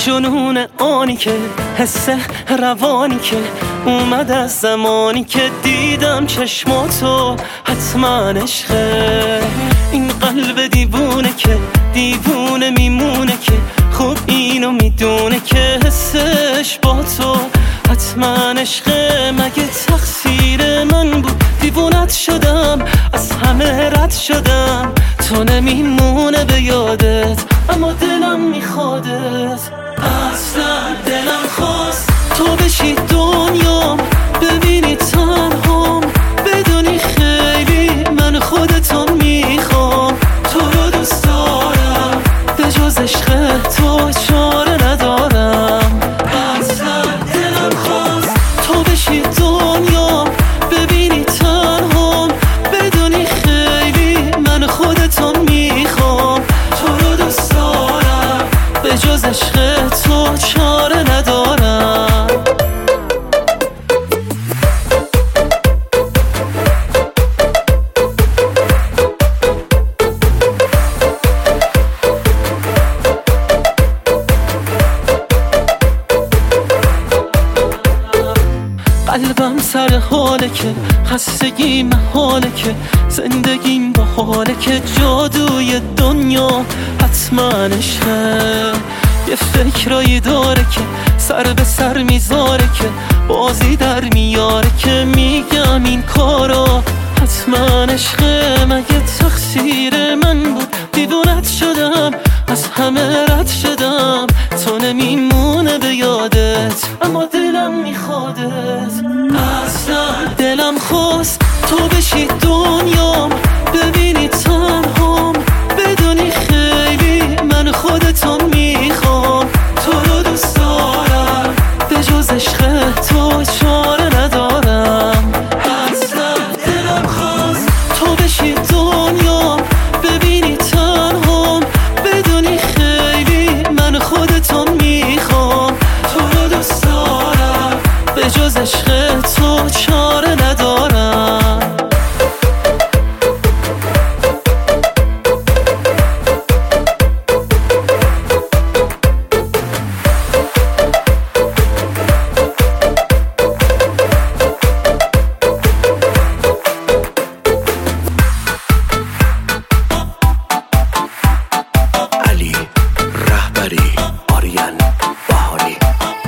جنون آنی که حس روانی که اومد از زمانی که دیدم چشماتو حتما عشقه. این قلب دیوونه که دیوونه میمونه که خوب اینو میدونه که حسش با تو حتما عشقه. مگه تقصیر من بود دیوونت شدم، از همه رد شدم، تو نمیمونه به یادت اما دلم میخوادت. اصلا دلم خواست تو بشی دنیام، ببینی تنهام، بدونی خیلی من خودتو میخوام. تو رو دوست دارم، به جز عشق تو چاره ندارم. اصلا دلم خواست تو بشی دنیام، ببینی تنهام، بدونی خیلی من خودتو میخوام. تو رو دوست دارم، به جز عشق تو چاره ندارم. قلبم سر حاله که خستگی محاله که زندگیم با حاله که جادوی دنیا حتما عشقه. یه فکرایی داره که سر به سر میذاره که بازی در میاره که میگم این کارا حتما عشقه. مگه تقصیر من بود دیوونت شدم، از همه رد شدم، تو نمیمونه به یادت اما دلم میخوادت. اصلا دلم خواست تو بشی دنیام، ببینی تنهام، بدونی خیلی من خودتو میخوام. تو رو دوست دارم، به جز عشق تو چاره ندارم. اصلا دلم خواست تو بشی دنیام، ببینی تنهام، بدونی خیلی من خودتو میخوام. تو رو دوست دارم، به جز عشق تو چاره ندارم. علی رهبری، آریان بهاری.